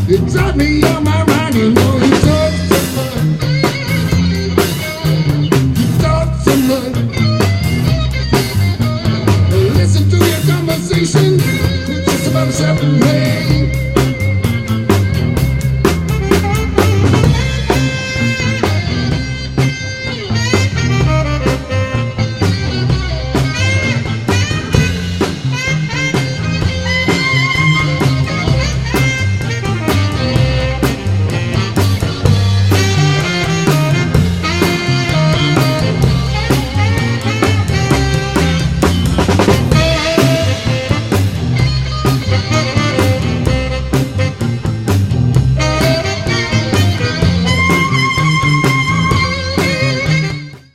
You drive me on my mind, you know you talk so much. You talk so much. Listen to your conversation, just about separate.